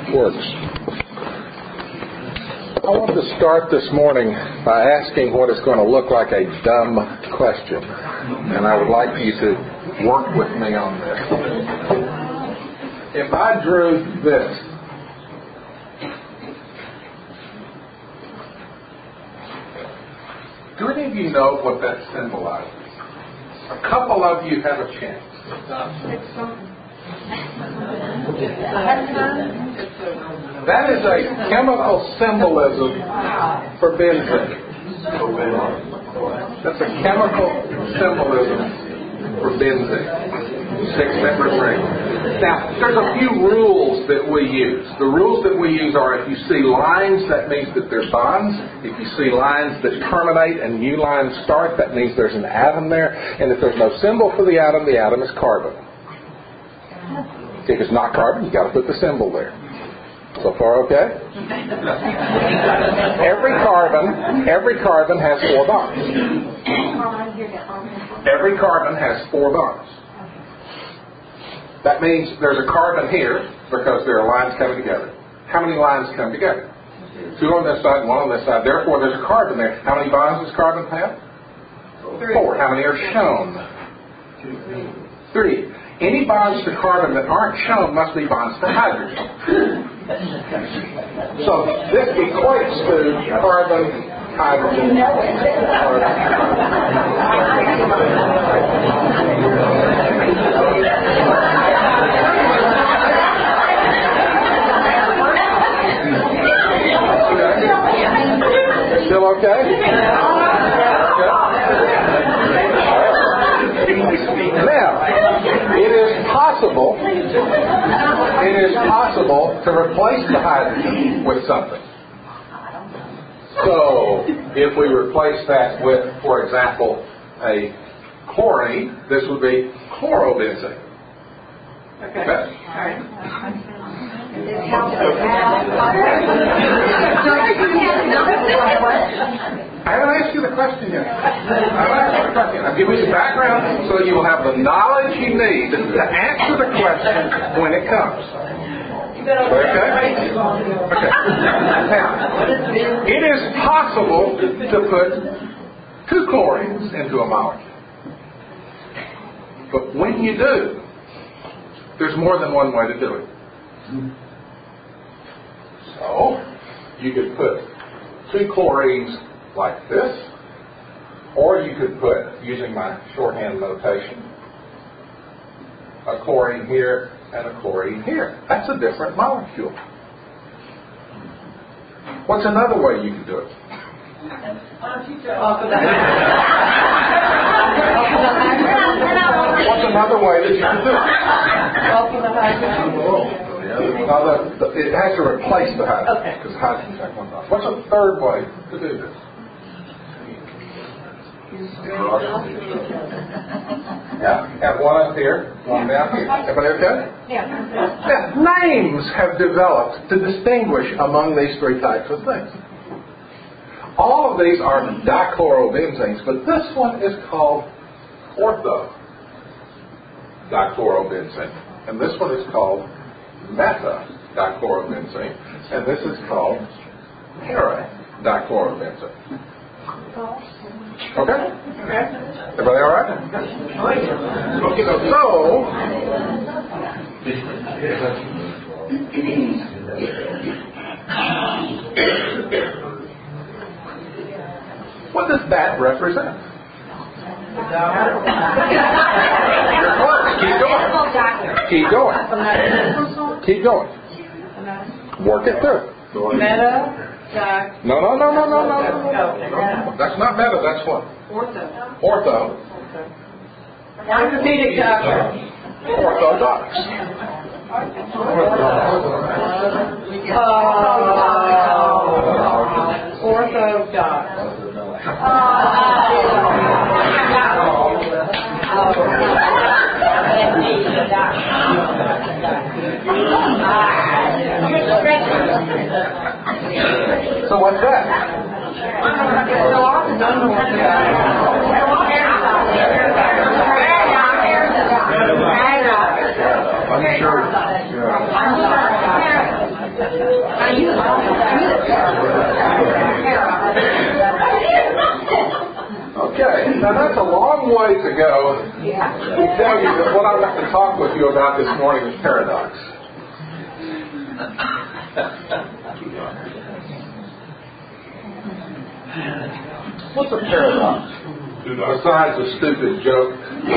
works. I want to start this morning by asking what is going to look like a dumb question. And I would like you to work with me on this. If I drew this, do any of you know what that symbolizes? A couple of you have a chance. That is a chemical symbolism for benzene. That's a chemical symbolism for benzene. 6-membered ring. Now, there's a few rules that we use. The rules that we use are if you see lines, that means that there's bonds. If you see lines that terminate and new lines start, that means there's an atom there. And if there's no symbol for the atom is carbon. If it's not carbon, you got to put the symbol there. So far, okay? Every carbon has 4 bonds. Every carbon has 4 bonds. That means there's a carbon here because there are lines coming together. How many lines come together? 2 on this side, 1 on this side. Therefore, there's a carbon there. How many bonds does carbon have? 4. How many are shown? 3. Any bonds to carbon that aren't shown must be bonds to hydrogen. So this equates to carbon, hydrogen, Still okay? Now, it is possible to replace the hydrogen with something. So, if we replace that with, for example, a chlorine, this would be chlorobenzene. Okay. All right. I haven't asked you the question yet. I'll give you the background so you will have the knowledge you need to answer the question when it comes. Okay? Okay. Now, it is possible to put 2 chlorines into a molecule. But when you do, there's more than one way to do it. So, you could put 2 chlorines like this, or you could put, using my shorthand notation, a chlorine here and a chlorine here. That's a different molecule. What's another way you can do it? What's another way that you can do it? It has to replace the hydrogen, because hydrogen's got 1 bond. What's a third way to do this? Yeah, have 1 up here, 1 down here. Everybody okay? Yeah. Names have developed to distinguish among these 3 types of things. All of these are dichlorobenzenes, but this one is called ortho-dichlorobenzene. And this one is called meta-dichlorobenzene. And this is called para-dichlorobenzene. Okay? Everybody all right? What does that represent? You're close. Keep going. Keep going. Work it through. Meta. No. That's not meta, that's what? Ortho. Orthopedic doctor. Orthodox. Orthodox. So what's that? I'm sure. Okay, now that's a long way to go to tell you that what I want to talk with you about this morning is paradox. What's a paradox? Besides a stupid joke,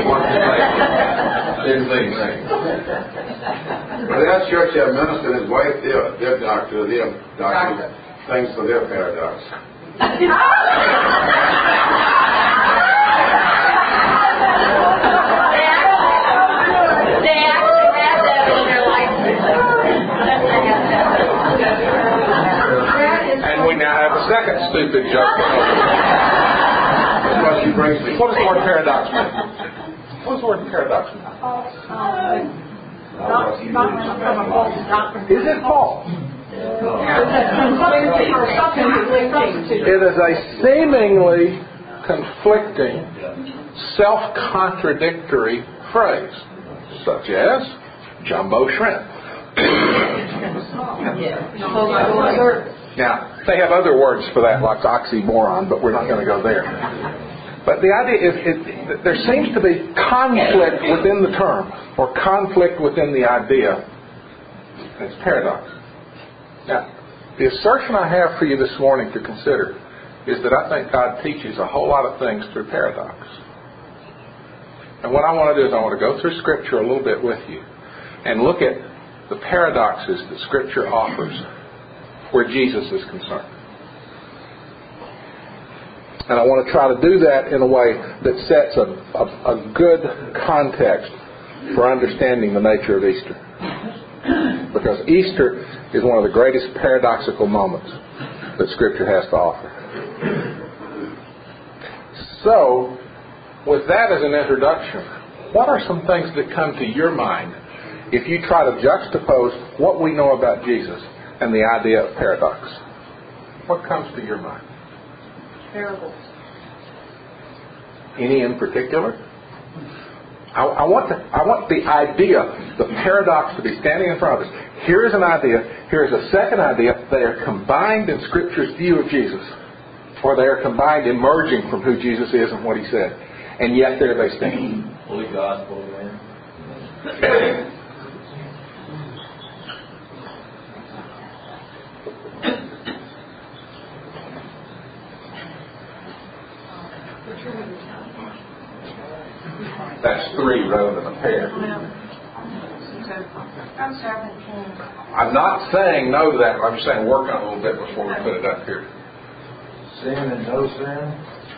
didn't mean anything. Well, that church had a minister and his wife, their doctor things for their paradox. And we now have a second stupid joke. What she brings me. What does the word paradox mean? What does the word paradox mean? Is it false? It is a seemingly conflicting, self-contradictory phrase, such as jumbo shrimp. Now, they have other words for that, like oxymoron, but we're not going to go there. But the idea is there seems to be conflict within the term, or conflict within the idea. It's paradox. Now, the assertion I have for you this morning to consider is that I think God teaches a whole lot of things through paradox. And what I want to do is I want to go through Scripture a little bit with you and look at the paradoxes that Scripture offers where Jesus is concerned. And I want to try to do that in a way that sets a good context for understanding the nature of Easter. Because Easter is one of the greatest paradoxical moments that Scripture has to offer. So, with that as an introduction, what are some things that come to your mind if you try to juxtapose what we know about Jesus and the idea of paradox? What comes to your mind? Parables. Any in particular? I want the idea, the paradox, to be standing in front of us. Here is an idea. Here is a second idea. They are combined in Scripture's view of Jesus, or they are combined emerging from who Jesus is and what He said. And yet there they stand. Holy Gospel, man. That's three rather than a pair. I'm 17. I'm not saying no to that. I'm just saying work on it a little bit before we put it up here. Sin and no sin.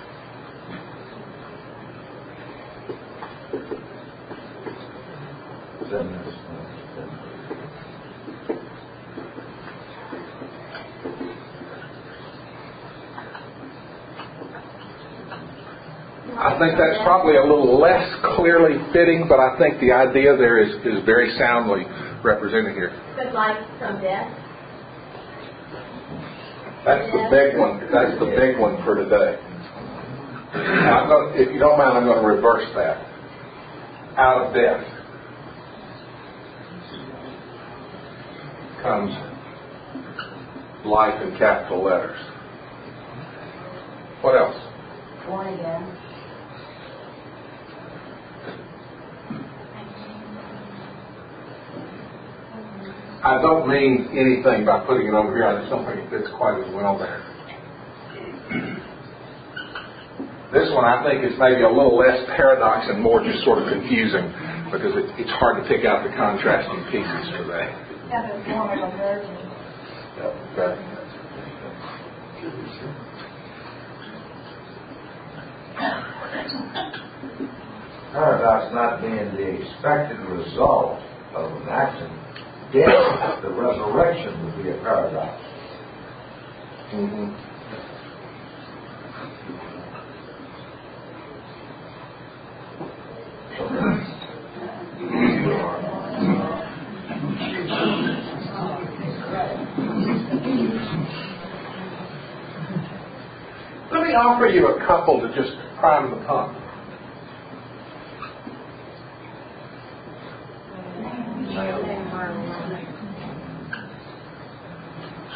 I think that's probably a little less clearly fitting, but I think the idea there is very soundly represented here. But life from death. That's the big one. That's the big one for today. If you don't mind, I'm going to reverse that. Out of death comes life in capital letters. What else? Born again. I don't mean anything by putting it over here. I just don't think it fits quite as well there. This one I think is maybe a little less paradox and more just sort of confusing because it's hard to pick out the contrasting pieces for that. Yeah, but born of a virgin. Okay. Paradox not being the expected result of an action. Death, the resurrection would be a paradox. Mm-hmm. Let me offer you a couple to just prime the pump.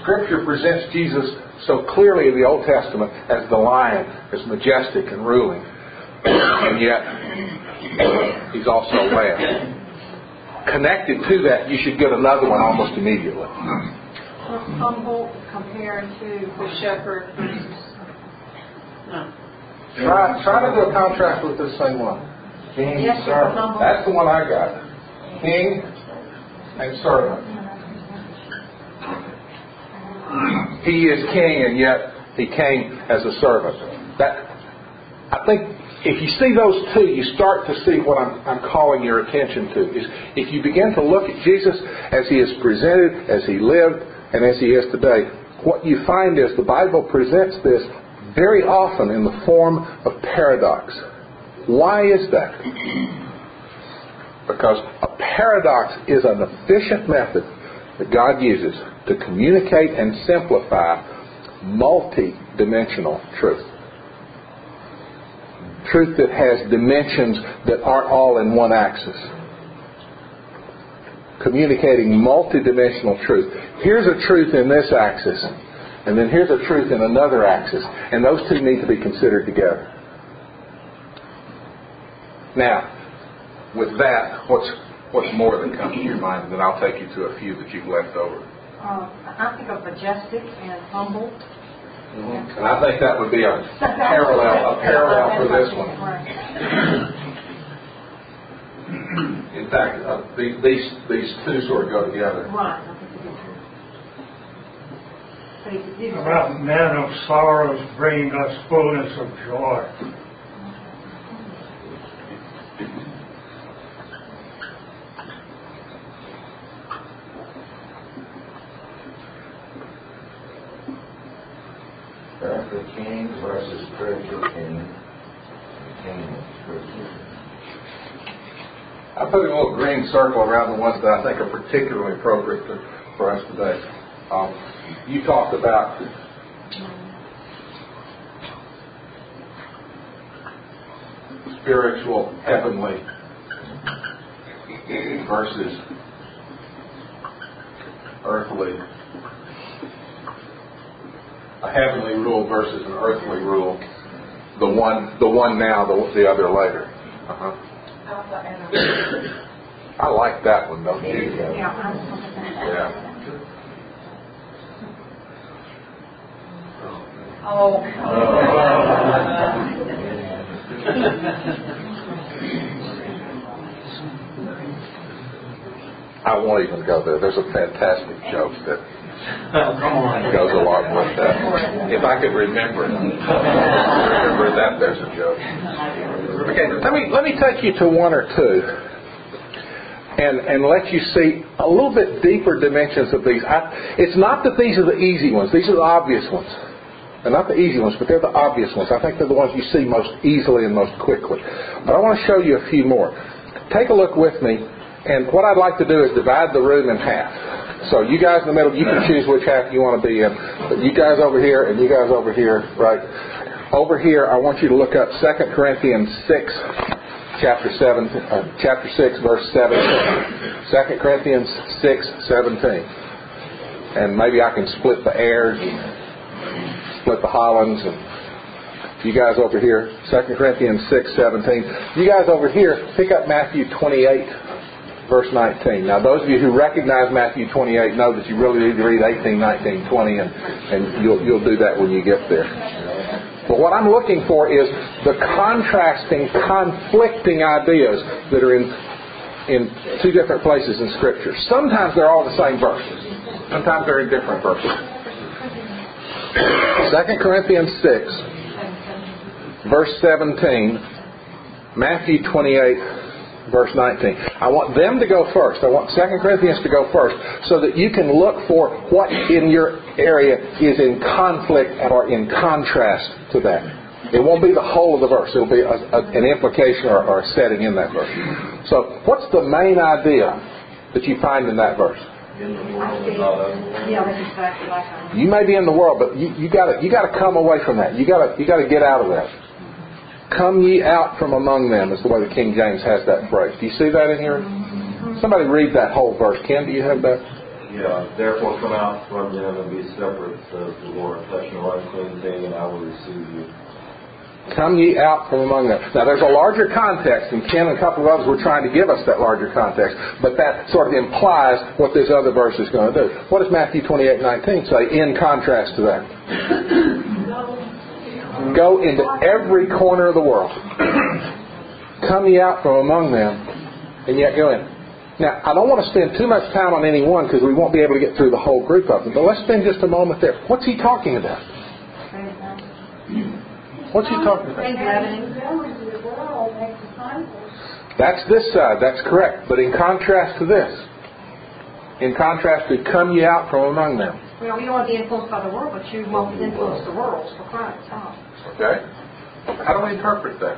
Scripture presents Jesus so clearly in the Old Testament as the lion, as majestic and ruling. And yet, He's also a lamb. Connected to that, you should get another one almost immediately. Humble compared to the shepherd. Try to do a contrast with this same one. King, Yes, servant. humble. That's the one I got. King and servant. He is king, and yet He came as a servant. I think if you see those two, you start to see what I'm calling your attention to. Is if you begin to look at Jesus as He is presented, as He lived, and as He is today, what you find is the Bible presents this very often in the form of paradox. Why is that? Because a paradox is an efficient method that God uses to communicate and simplify multi-dimensional truth. Truth that has dimensions that aren't all in one axis. Communicating multi-dimensional truth. Here's a truth in this axis, and then here's a truth in another axis, and those two need to be considered together. Now, with that, what's more that comes to your mind? Then I'll take you to a few that you've left over. I think of majestic and humble. Mm-hmm. And I think that would be a parallel for this one. In fact, these two sort of go together. Right. About men of sorrows bringing us fullness of joy. The king versus spiritual king. King and spiritual king. I put a little green circle around the ones that I think are particularly appropriate for us today. You talked about spiritual, heavenly versus earthly. A heavenly rule versus an earthly rule. The one now, the other later. I like that one, don't you? Yeah. I won't even go there. There's a fantastic joke that goes along with that. If I could remember that, there's a joke. Okay, let me take you to one or two, and let you see a little bit deeper dimensions of these. It's not that these are the easy ones; these are the obvious ones. They're not the easy ones, but they're the obvious ones. I think they're the ones you see most easily and most quickly. But I want to show you a few more. Take a look with me, and what I'd like to do is divide the room in half. So you guys in the middle, you can choose which half you want to be in. But you guys over here and you guys over here, right? Over here, I want you to look up 2 Corinthians 6, chapter 6, verse 17. 2 Corinthians 6, 17. And maybe I can split the airs, split the Hollands, and you guys over here, 2 Corinthians 6, 17. You guys over here, pick up Matthew 28, verse 19. Now, those of you who recognize Matthew 28 know that you really need to read 18, 19, 20, and you'll do that when you get there. But what I'm looking for is the contrasting, conflicting ideas that are in two different places in Scripture. Sometimes they're all the same verses. Sometimes they're in different verses. 2 Corinthians 6, verse 17, Matthew 28, verse 19. I want them to go first. I want 2 Corinthians to go first so that you can look for what in your area is in conflict or in contrast to that. It won't be the whole of the verse. It will be an implication or a setting in that verse. So what's the main idea that you find in that verse? Yeah, that's exactly like that. You may be in the world, but you got to come away from that. You got to get out of that. Come ye out from among them is the way the King James has that phrase. Do you see that in here? Somebody read that whole verse. Ken, do you have that? Yeah, therefore come out from them and be separate, says the Lord. Touch no unclean thing, and I will receive you. Come ye out from among them. Now there's a larger context, and Ken and a couple of others were trying to give us that larger context, but that sort of implies what this other verse is going to do. What does Matthew 28:19 say in contrast to that? Go into every corner of the world. Come ye out from among them, and yet go in. Now, I don't want to spend too much time on any one because we won't be able to get through the whole group of them, but let's spend just a moment there. What's he talking about? What's he talking about? That's this side, that's correct. But in contrast to this, in contrast to come ye out from among them. Well, you don't want to be influenced by the world, but you won't influence the world for Christ. Okay? How do we interpret that?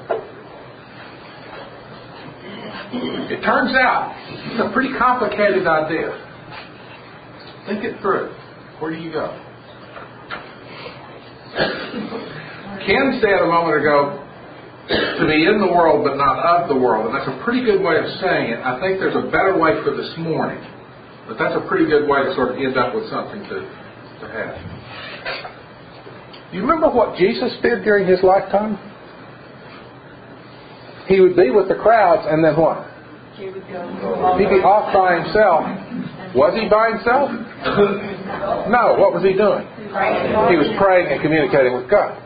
It turns out it's a pretty complicated idea. Think it through. Where do you go? Ken said a moment ago to be in the world but not of the world, and that's a pretty good way of saying it. I think there's a better way for this morning, but that's a pretty good way to sort of end up with something to have. You remember what Jesus did during His lifetime? He would be with the crowds, and then what? He'd be off by himself. Was He by Himself? No. What was He doing? He was praying and communicating with God.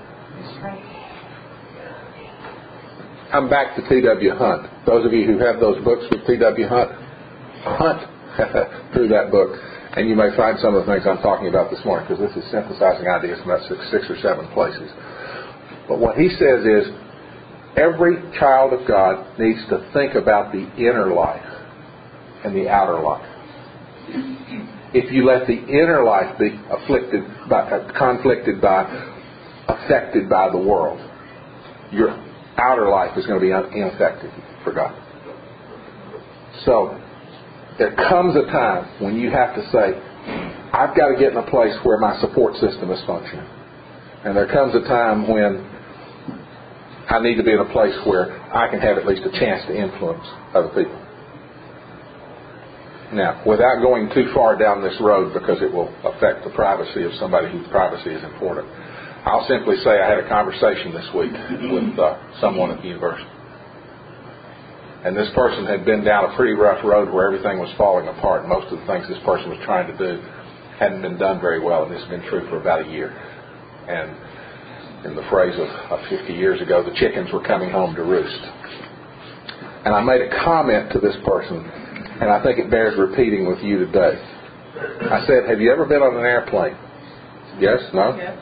I'm back to T.W. Hunt. Those of you who have those books with T.W. Hunt, hunt through that book, and you may find some of the things I'm talking about this morning, because this is synthesizing ideas from about six or seven places. But what he says is, every child of God needs to think about the inner life and the outer life. If you let the inner life be conflicted by, affected by the world, your outer life is going to be ineffective for God. So, there comes a time when you have to say, I've got to get in a place where my support system is functioning. And there comes a time when I need to be in a place where I can have at least a chance to influence other people. Now, without going too far down this road because it will affect the privacy of somebody whose privacy is important, I'll simply say I had a conversation this week with someone at the university. And this person had been down a pretty rough road where everything was falling apart. Most of the things this person was trying to do hadn't been done very well, and this has been true for about a year. And in the phrase of 50 years ago, the chickens were coming home to roost. And I made a comment to this person, and I think it bears repeating with you today. I said, have you ever been on an airplane? Yes? No? Yes.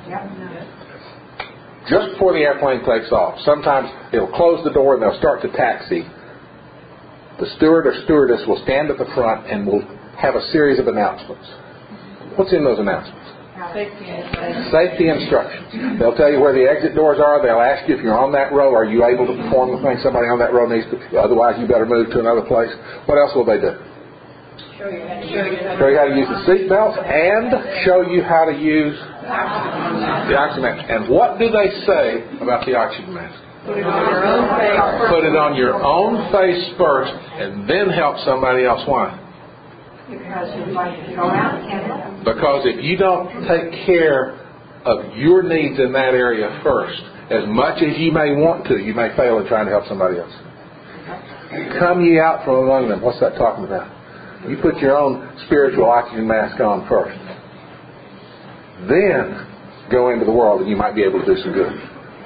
Just before the airplane takes off, sometimes it'll close the door and they'll start to taxi. The steward or stewardess will stand at the front and will have a series of announcements. What's in those announcements? Safety instructions. They'll tell you where the exit doors are. They'll ask you if you're on that row, are you able to perform the thing somebody on that row needs to? Otherwise, you better move to another place. What else will they do? Show you how to use the seat belts and show you how to use the oxygen mask. And what do they say about the oxygen mask? Put it on your own face. Put it on your own face first, and then help somebody else. Why? Because you'd like to go out and help. Because if you don't take care of your needs in that area first, as much as you may want to, you may fail in trying to help somebody else. Come ye out from among them. What's that talking about? You put your own spiritual oxygen mask on first. Then go into the world and you might be able to do some good.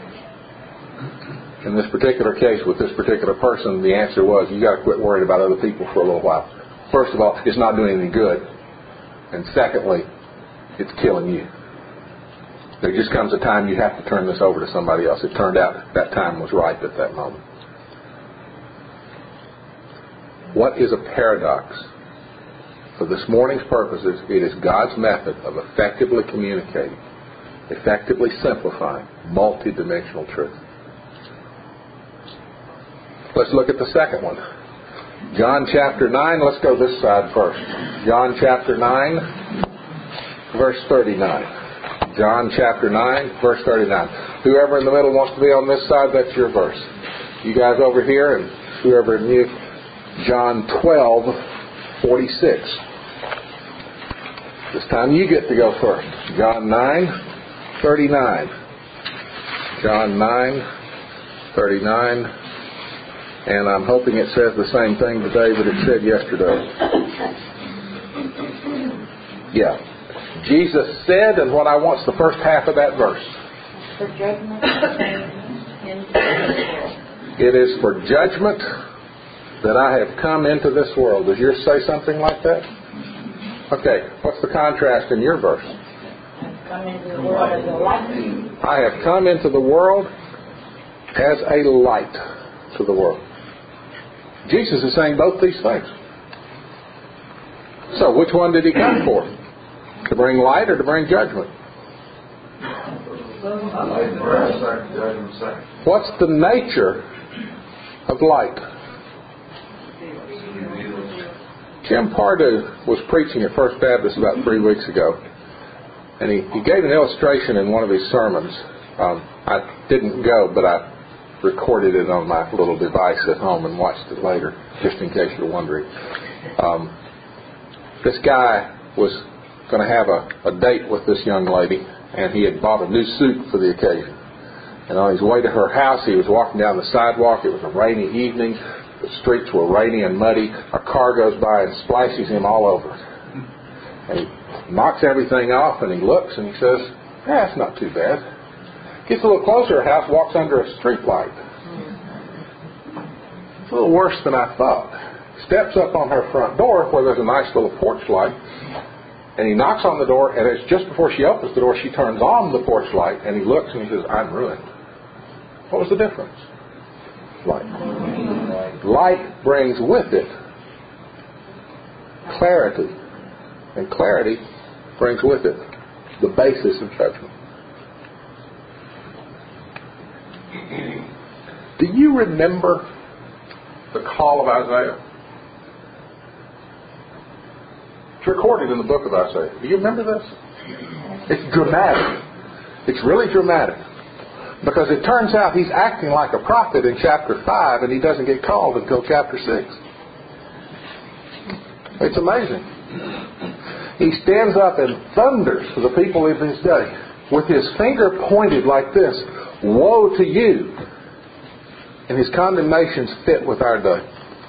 In this particular case with this particular person, the answer was you got to quit worrying about other people for a little while. First of all, it's not doing any good. And secondly, it's killing you. There just comes a time you have to turn this over to somebody else. It turned out that time was ripe at that moment. What is a paradox? For this morning's purposes, it is God's method of effectively communicating, effectively simplifying multidimensional truth. Let's look at the second one. John chapter 9, let's go this side first. John chapter 9, verse 39. John chapter 9, verse 39. Whoever in the middle wants to be on this side, that's your verse. You guys over here, and whoever in you, John 12, 46. This time you get to go first. John 9:39. John 9:39. And I'm hoping it says the same thing today that it said yesterday. Yeah. Jesus said, and what I want's the first half of that verse. For judgment into this world. It is for judgment that I have come into this world. Does yours say something like that? Okay, what's the contrast in your verse? Come into the world as a light. I have come into the world as a light to the world. Jesus is saying both these things. So which one did he come for? To bring light or to bring judgment? Light first, judgment second. What's the nature of light? Jim Pardue was preaching at First Baptist about 3 weeks ago, and he gave an illustration in one of his sermons. I didn't go, but I recorded it on my little device at home and watched it later, just in case you're wondering. This guy was going to have a date with this young lady, and he had bought a new suit for the occasion. And on his way to her house, he was walking down the sidewalk. It was a rainy evening. The streets were rainy and muddy. A car goes by and splashes him all over. And he knocks everything off, and he looks, and he says, that's not too bad. Gets a little closer to her house, walks under a street light. It's a little worse than I thought. Steps up on her front door where there's a nice little porch light, and he knocks on the door, and it's just before she opens the door, she turns on the porch light, and he looks and he says, I'm ruined. What was the difference? Light. Light brings with it clarity, and clarity brings with it the basis of judgment. Do you remember the call of Isaiah? It's recorded in the book of Isaiah. Do you remember this? It's dramatic. It's really dramatic. Because it turns out he's acting like a prophet in chapter 5, and he doesn't get called until chapter 6. It's amazing. He stands up and thunders to the people of his day with his finger pointed like this, woe to you. And his condemnations fit with our day.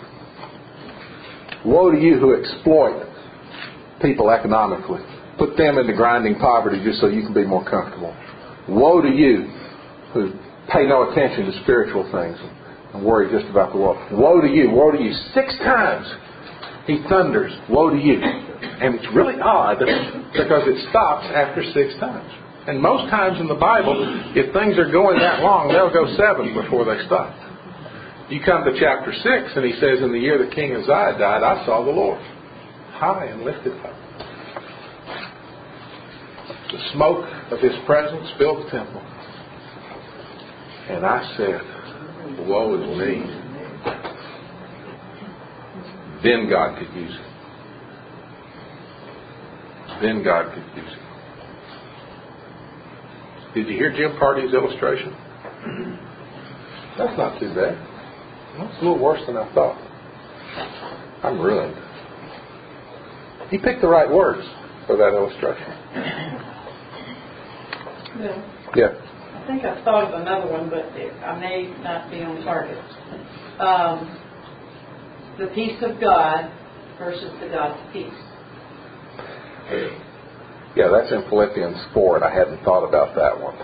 Woe to you who exploit people economically. Put them into grinding poverty just so you can be more comfortable. Woe to you who pay no attention to spiritual things and worry just about the world. Woe to you, woe to you. 6 times he thunders, woe to you. And it's really odd because it stops after 6 times. And most times in the Bible, if things are going that long, they'll go 7 before they stop. You come to chapter 6 and he says, in the year that King Uzziah died, I saw the Lord high and lifted up. The smoke of his presence filled the temple. And I said, woe is me. Then God could use it. Then God could use it. Did you hear Jim Party's illustration? That's not too bad. That's a little worse than I thought. I'm ruined. He picked the right words for that illustration. Bill, Yeah. I think I thought of another one, but I may not be on target. The peace of God versus the God of peace. Yeah, that's in Philippians 4, and I hadn't thought about that one.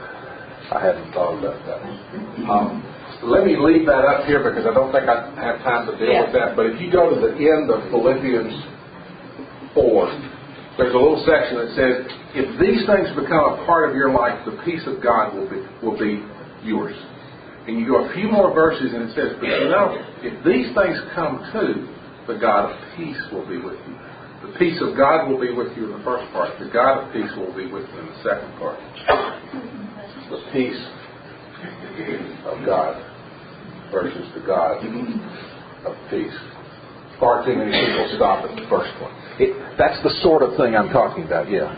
Let me leave that up here because I don't think I have time to deal with that. But if you go to the end of Philippians 4, there's a little section that says, if these things become a part of your life, the peace of God will be yours. And you go a few more verses and it says, but you know, if these things come too, the God of peace will be with you. The peace of God will be with you in the first part. The God of peace will be with you in the second part. The peace of God versus the God of peace. Far too many people stop at the first one. That's the sort of thing I'm talking about, yeah.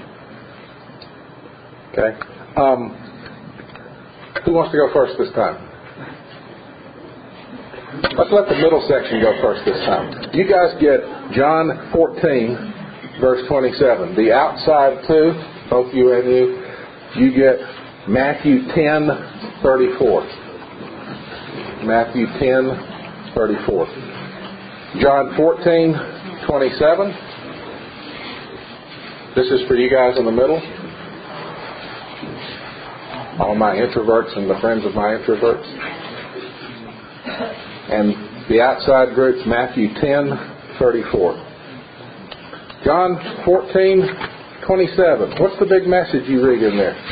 Okay? Who wants to go first this time? Let's let the middle section go first this time. You guys get John 14, verse 27. The outside two, both you and you get Matthew 10:34. Matthew 10:34. John 14:27. This is for you guys in the middle. All my introverts and the friends of my introverts. And the outside group's Matthew 10:34. John 14:27. What's the big message you read in there?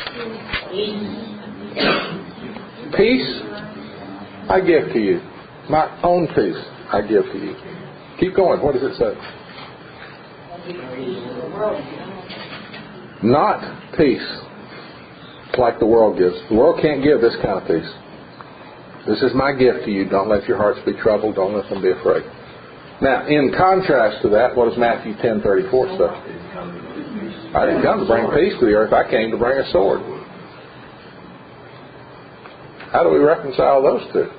Peace I give to you. My own peace I give to you. Keep going. What does it say? Not peace like the world gives. The world can't give this kind of peace. This is my gift to you. Don't let your hearts be troubled. Don't let them be afraid. Now, in contrast to that, what does Matthew 10:34 say? I didn't come to bring peace to the earth. I came to bring a sword. How do we reconcile those two?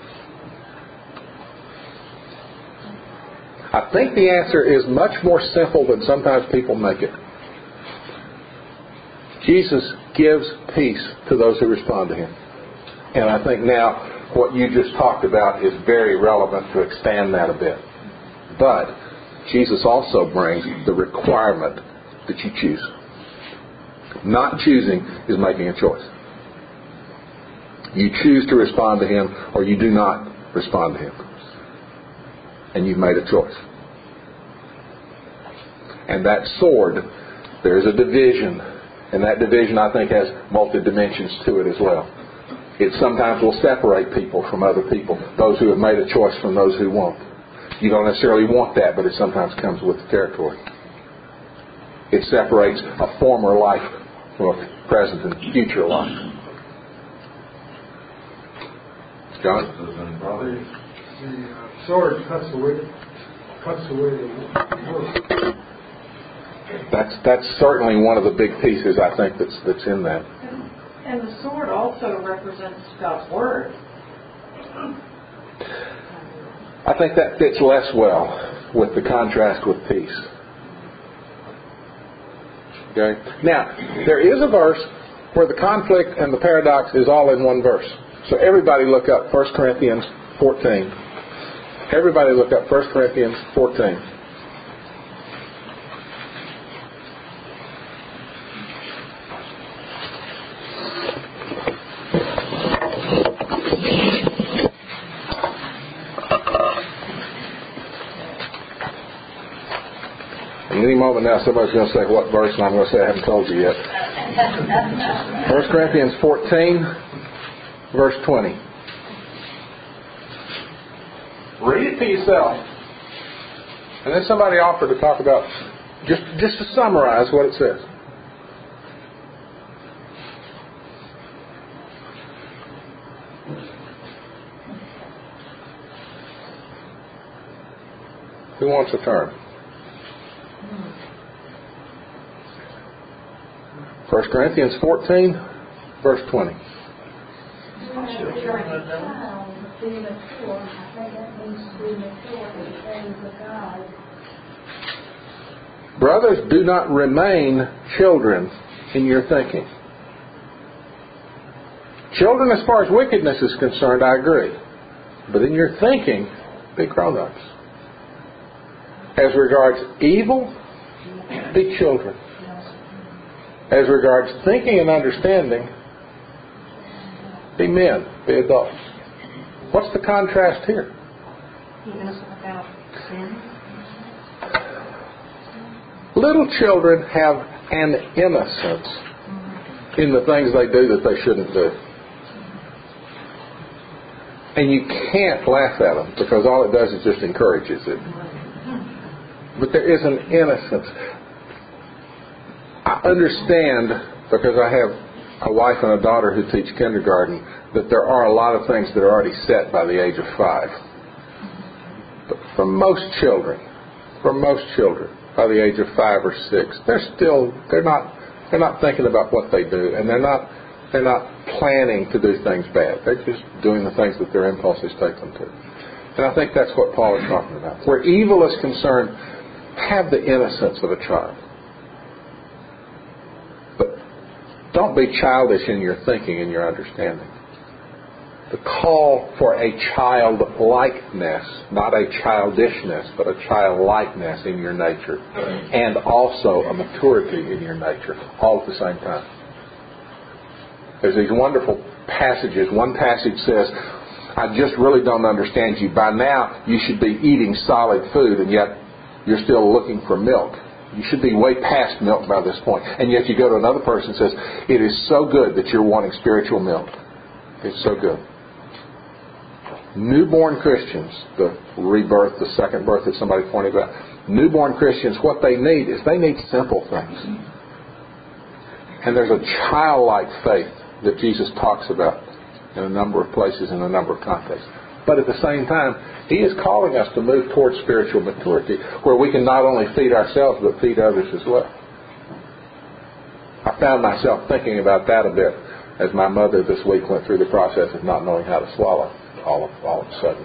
I think the answer is much more simple than sometimes people make it. Jesus gives peace to those who respond to Him. And I think now what you just talked about is very relevant to expand that a bit. But Jesus also brings the requirement that you choose. Not choosing is making a choice. You choose to respond to Him or you do not respond to Him. And you've made a choice. And that sword, there's a division. And that division, I think, has multi-dimensions to it as well. It sometimes will separate people from other people. Those who have made a choice from those who won't. You don't necessarily want that, but it sometimes comes with the territory. It separates a former life from a present and future life. John? The sword cuts away the work. That's certainly one of the big pieces, I think, that's in that. And the sword also represents God's Word. I think that fits less well with the contrast with peace. Okay? Now, there is a verse where the conflict and the paradox is all in one verse. So everybody look up 1 Corinthians 14. Everybody look up 1 Corinthians 14. Any moment now somebody's going to say what verse, and I'm going to say I haven't told you yet. 1 Corinthians 14, verse 20. Read it to yourself. And then somebody offered to talk about, just to summarize what it says. Who wants a turn? 1 Corinthians 14, verse 20. Brothers, do not remain children in your thinking. Children, as far as wickedness is concerned, I agree. But in your thinking, be grown-ups. As regards evil, be children. As regards thinking and understanding, be men, be adults. What's the contrast here? Innocent without sin. Little children have an innocence in the things they do that they shouldn't do. And you can't laugh at them because all it does is just encourages it. But there is an innocence. I understand, because I have a wife and a daughter who teach kindergarten, that there are a lot of things that are already set by the age of 5. But for most children, by the age of 5 or 6, they're not thinking about what they do, and they're not planning to do things bad. They're just doing the things that their impulses take them to. And I think that's what Paul is talking about. Where evil is concerned, have the innocence of a child. Don't be childish in your thinking and your understanding. The call for a childlikeness, not a childishness, but a childlikeness in your nature, and also a maturity in your nature, all at the same time. There's these wonderful passages. One passage says, I just really don't understand you. By now, you should be eating solid food, and yet you're still looking for milk. You should be way past milk by this point. And yet you go to another person and says, it is so good that you're wanting spiritual milk. It's so good. Newborn Christians, the rebirth, the second birth that somebody pointed out, newborn Christians, what they need is they need simple things. And there's a childlike faith that Jesus talks about in a number of places, in a number of contexts. But at the same time, He is calling us to move towards spiritual maturity, where we can not only feed ourselves, but feed others as well. I found myself thinking about that a bit as my mother this week went through the process of not knowing how to swallow all of a sudden.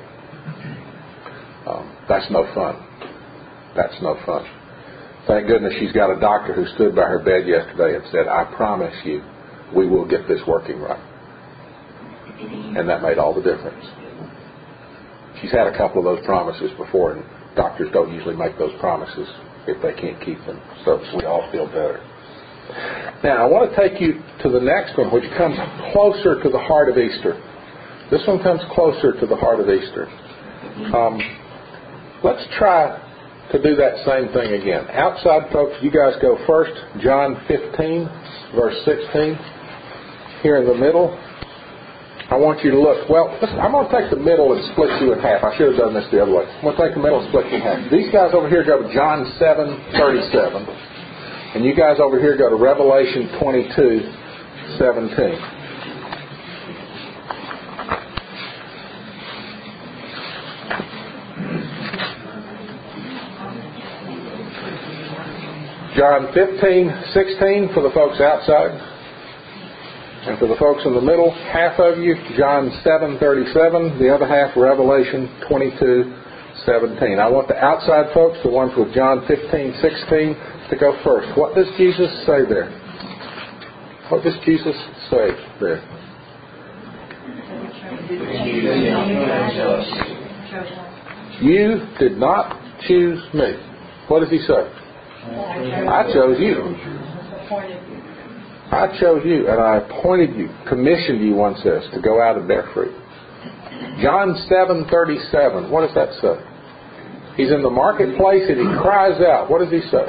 That's no fun. That's no fun. Thank goodness she's got a doctor who stood by her bed yesterday and said, I promise you, we will get this working right. And that made all the difference. She's had a couple of those promises before, and doctors don't usually make those promises if they can't keep them. So we all feel better. Now, I want to take you to the next one, which comes closer to the heart of Easter. This one comes closer to the heart of Easter. Let's try to do that same thing again. Outside folks, you guys go first. John 15, verse 16. Here in the middle. I want you to look. Well, listen, I'm going to take the middle and split you in half. I should have done this the other way. I'm going to take the middle and split you in half. These guys over here go to John 7:37. And you guys over here go to Revelation 22:17. John 15:16 for the folks outside. And for the folks in the middle, half of you, John 7:37, the other half, Revelation 22:17. I want the outside folks, the ones with John 15:16, to go first. What does Jesus say there? What does Jesus say there? You did not choose me. What does He say? I chose you. I chose you, and I appointed you, commissioned you, one says, to go out and bear fruit. John 7:37, what does that say? He's in the marketplace and He cries out. What does He say?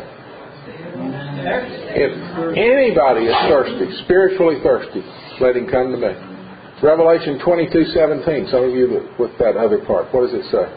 If anybody is thirsty, spiritually thirsty, let him come to me. Revelation 22:17, some of you with that other part, what does it say?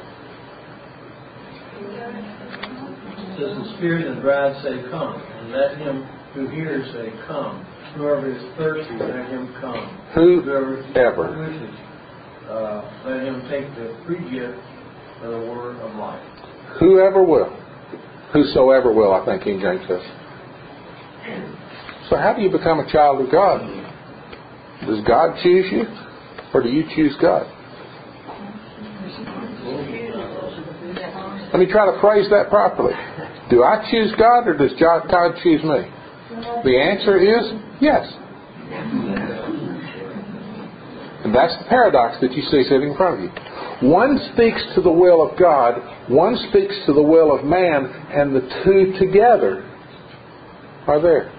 It says, the Spirit and the bride say, come, and let him who hears say, come. Whoever is thirsty, let him come. Whoever wishes, let him take the free gift of the word of life. Whoever will. Whosoever will, I think King James says. So how do you become a child of God? Does God choose you? Or do you choose God? Let me try to phrase that properly. Do I choose God, or does God choose me? The answer is yes. And that's the paradox that you see sitting in front of you. One speaks to the will of God, one speaks to the will of man, and the two together are there.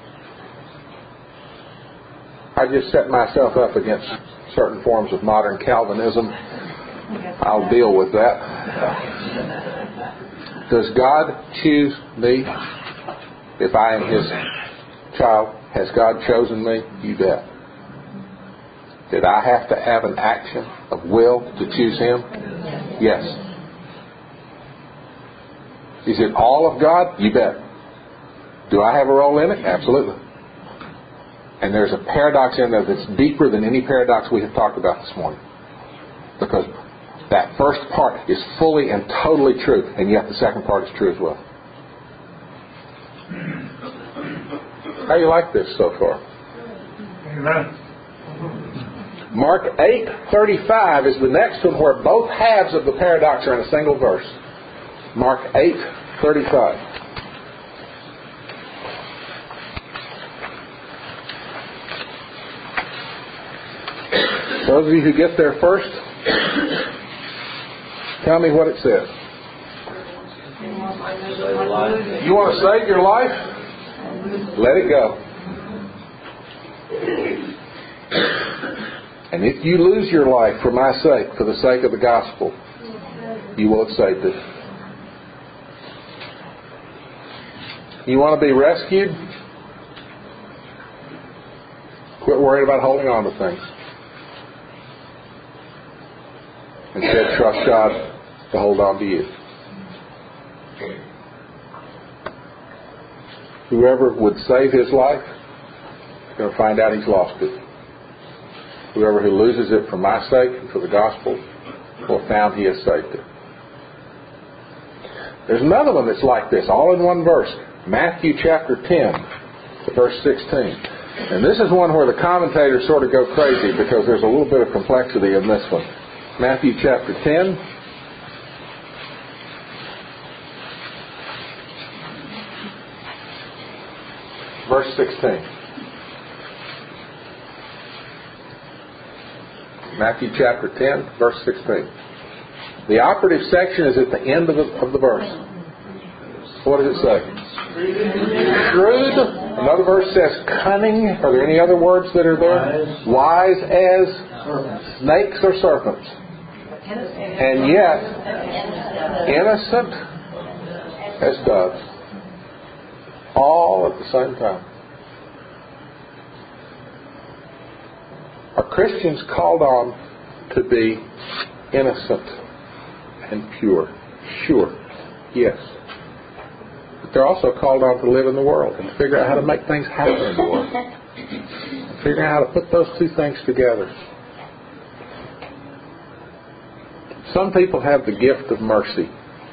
I just set myself up against certain forms of modern Calvinism. I'll deal with that. Does God choose me? If I am His child, has God chosen me? You bet. Did I have to have an action of will to choose Him? Yes. Is it all of God? You bet. Do I have a role in it? Absolutely. And there's a paradox in there that's deeper than any paradox we have talked about this morning. Because that first part is fully and totally true, and yet the second part is true as well. How do you like this so far? Amen. Mark 8:35 is the next one where both halves of the paradox are in a single verse. Mark 8:35. Those of you who get there first, tell me what it says. You want to save your life? Let it go. And if you lose your life for my sake, for the sake of the gospel, you will have saved it. You want to be rescued? Quit worrying about holding on to things. Instead, trust God to hold on to you. Whoever would save his life is going to find out he's lost it. Whoever who loses it for my sake and for the gospel will find he has saved it. There's another one that's like this, all in one verse. Matthew chapter 10, verse 16. And this is one where the commentators sort of go crazy because there's a little bit of complexity in this one. Matthew chapter 10. Verse 16. Matthew chapter 10, verse 16. The operative section is at the end of the verse. What does it say? Shrewd. Another verse says cunning. Are there any other words that are there? Wise as snakes or serpents. And yet, innocent as doves. All at the same time. Are Christians called on to be innocent and pure? Sure. Yes. But they're also called on to live in the world and figure out how to make things happen in the world. Figure out how to put those two things together. Some people have the gift of mercy.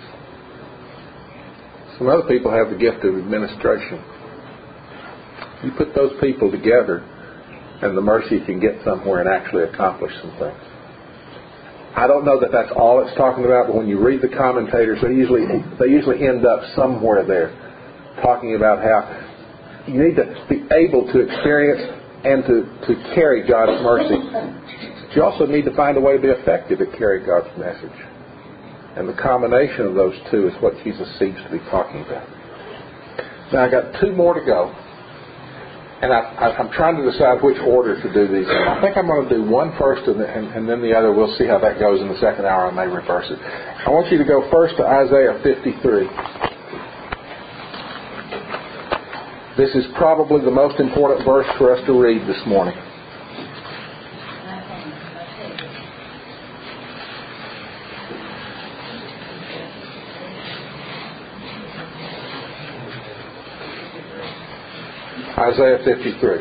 Some other people have the gift of administration. You put those people together and the mercy can get somewhere and actually accomplish some things. I don't know that that's all it's talking about, but when you read the commentators, they usually end up somewhere there talking about how you need to be able to experience and to carry God's mercy. But you also need to find a way to be effective at carrying God's message. And the combination of those two is what Jesus seems to be talking about. Now I got two more to go. And I'm trying to decide which order to do these in. I think I'm going to do one first and then the other. We'll see how that goes in the second hour. I may reverse it. I want you to go first to Isaiah 53. This is probably the most important verse for us to read this morning. Isaiah 53.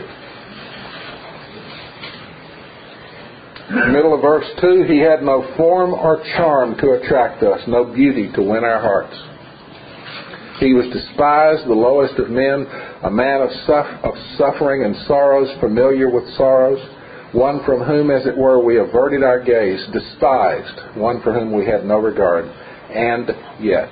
Middle of verse 2, he had no form or charm to attract us, no beauty to win our hearts. He was despised, the lowest of men, a man of suffering and sorrows, familiar with sorrows, one from whom, as it were, we averted our gaze, despised, one for whom we had no regard. And yet,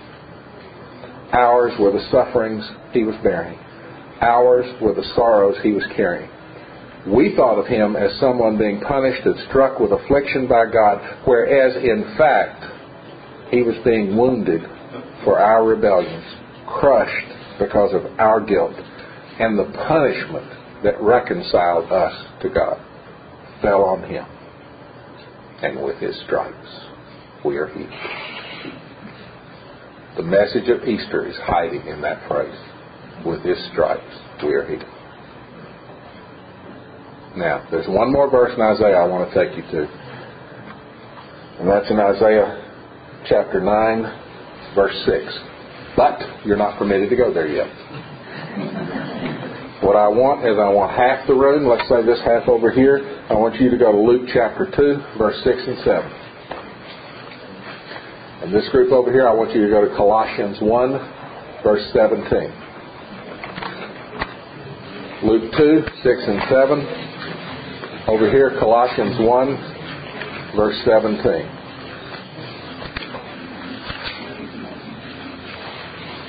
ours were the sufferings he was bearing. Ours were the sorrows he was carrying. We thought of him as someone being punished and struck with affliction by God, whereas in fact he was being wounded for our rebellions, crushed because of our guilt, and the punishment that reconciled us to God fell on him. And with his stripes we are healed. The message of Easter is hiding in that phrase. With his stripes we are healed. Now, there's one more verse in Isaiah I want to take you to. And that's in Isaiah chapter 9, verse 6. But you're not permitted to go there yet. What I want is I want half the room, let's say this half over here, I want you to go to Luke chapter 2, verse 6 and 7. And this group over here, I want you to go to Colossians 1, verse 17. Luke 2, 6 and 7. Over here, Colossians 1, verse 17.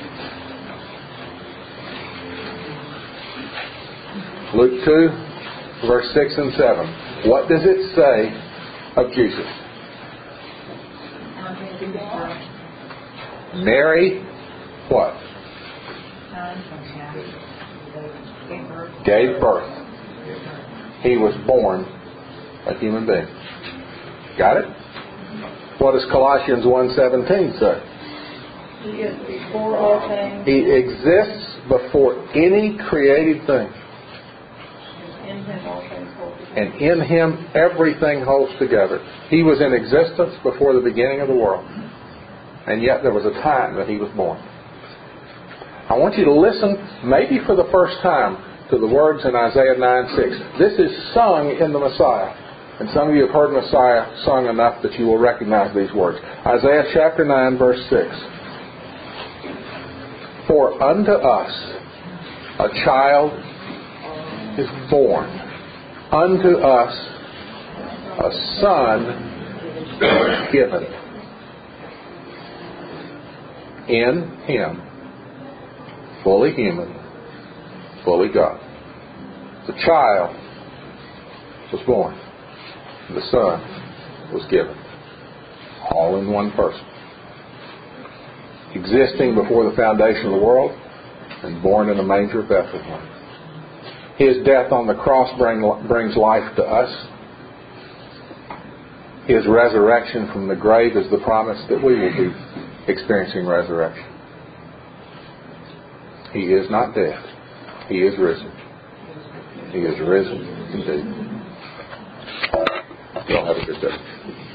Luke 2, verse 6 and 7. What does it say of Jesus? Mary, what? Gave birth. He was born a human being. Got it? What does Colossians 1:17 say? He is before all things. He exists before any created thing. In him all things hold together. And in Him everything holds together. He was in existence before the beginning of the world. And yet there was a time that He was born. I want you to listen, maybe for the first time, to the words in Isaiah 9:6. This is sung in the Messiah. And some of you have heard Messiah sung enough that you will recognize these words. Isaiah chapter 9, verse 6. For unto us a child is born. Unto us a son is given. In Him, fully human, fully God. The child was born. The Son was given. All in one person. Existing before the foundation of the world and born in a manger of Bethlehem. His death on the cross brings life to us. His resurrection from the grave is the promise that we will be experiencing resurrection. He is not dead. He is risen. He is risen indeed. Y'all have a good day.